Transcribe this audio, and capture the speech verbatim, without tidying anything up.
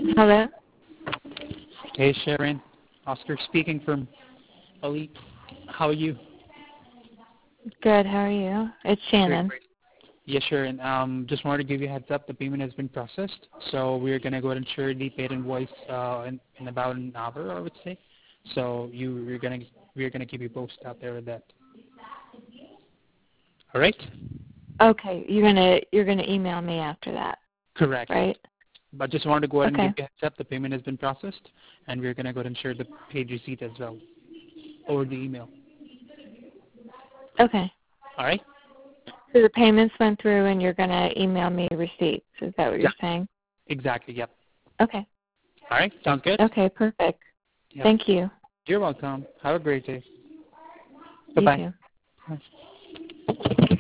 Hello? Hey, Sharon. Oscar speaking from Elite. How are you? Good, how are you? It's Great, Shannon. great. Yes, Sharon. Um, just wanted to give you a heads up. The payment has been processed, so we're going to go ahead and share the paid invoice uh, in, in about an hour, I would say. So you, we're going to we're going to keep you posted out there with that. All right? Okay, you're gonna you're gonna email me after that, Correct. right? But just wanted to go ahead and Okay. give you a heads up. The payment has been processed, and we're going to go ahead and share the paid receipt as well over the email. Okay. All right? So the payments went through and you're gonna email me receipts. Is that what Yeah. you're saying? Exactly. Yep. Okay. All right. Sounds good. Okay, perfect. Yep. Thank you. You're welcome. Have a great day. You Bye-bye. too. Bye.